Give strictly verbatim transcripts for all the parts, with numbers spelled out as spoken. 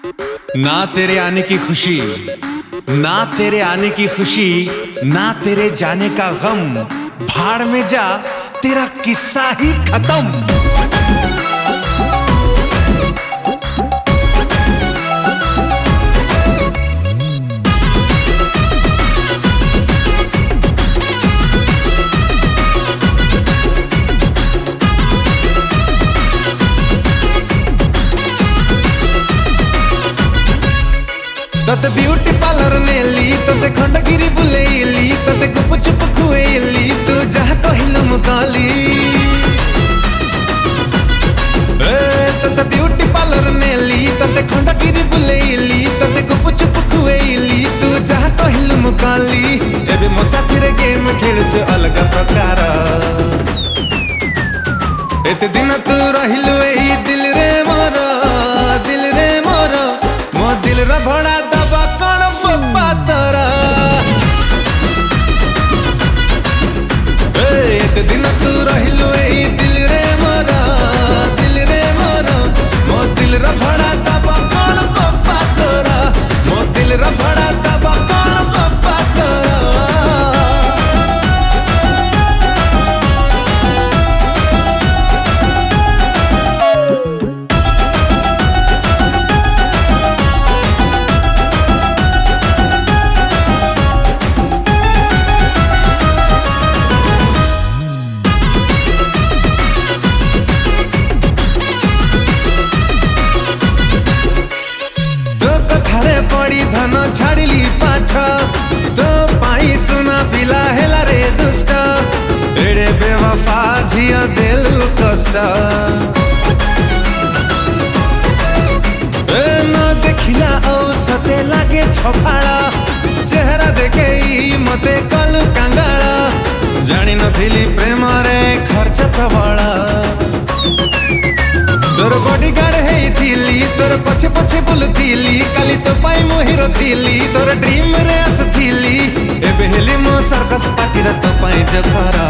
ना तेरे आने की खुशी, ना तेरे आने की खुशी, ना तेरे जाने का गम। भाड़ में जा, तेरा किस्सा ही खत्म। तते ब्यूटी पार्लर नेली, तते खंडगिरी बुलेली, तते गुप चुप खुएली, तू जहाँ कहिलु मुकाली। तते ब्यूटी पार्लर नेली, तते खंडगिरी बुलेली, तते गुप चुप खुएली, तू जहाँ कहिलु मुकाली। एबे मो साथीरे गेम खेलुछु अलग प्रकार। एते दिन तू रहिलु एही दिल रे मोर, दिल रे मोर, मो दिल रा भड़ा दबा कण बप्पा तोरा। एते दिन तू रहिलु एही दिल रे मोर, दिल रे मोर, मो दिल रा भड़ा दबा कण बप्पा तोरा, मो दिल रा भड़ा दबा कण बप्पा तोरा। पड़ी धन छाड़िली पाठ, तो पाई सुना पिला हेला रे दुष्ट। एड़े बेवफा झिया देलु कष्ट। ए न देखिला औसते लागे छफाड़ा, चेहरा देखे मते कलु कांगाला। जानी नथिली प्रेम रे खर्च प्रबल। तोर बॉडीगार्ड हेई थिली, तोर पछे पछे बुलुथिली, काली तो पाई मो हिरो थिली, तोर ड्रीम रे आसुथिली। एबे हेली मो सर्कस पार्टी रे तो पाई जखरा।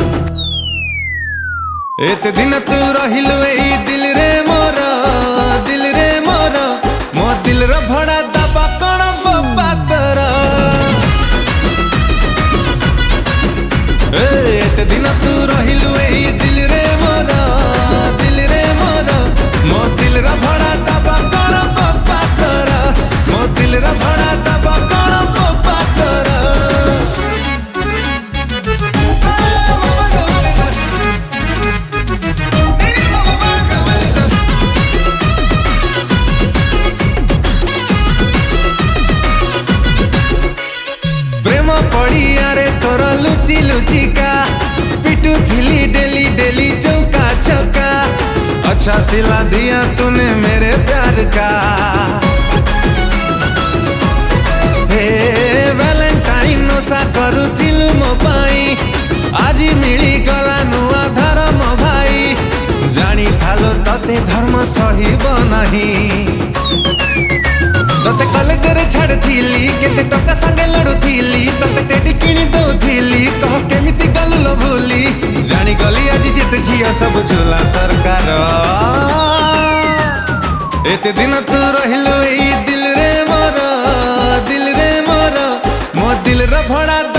एते दिन तू रहिलु एई दिल रे मोर, दिल रे मोर, मो दिल रा भड़ा दबा कण बप्पा तोरा। एते दिन तू रहिलु एई दिल रे मोर, दिल रे मोर, मो दिल रा भड़ा दबा कण बप्पा तोरा, मो दिल रा भड़ा दबा कण बप्पा तोरा। प्रेम पड़िया रे तोर लुचि लुचिका, पिटू थिली डेली डेली चौका छक्का। अच्छा सिला दिया तूने मेरे प्यार का। हे वैलेंटाइन नशा करुथिलु मो पाई, आज मिली गला नुआ धर्म भाई। जानी थालो तते धर्म सहिब नहीं। तते कॉलेज रे छाड़थिली, केते टका संगे लड़ुथिली, तते टेडी किणी दउथिली, कह केमिति गलुलो भूली। जानी गली आज जित झिया सब झूला सरकार। एते दिन तू रहिलु एई दिल रे मोर, दिल रे मोर, मो दिल रा भड़ा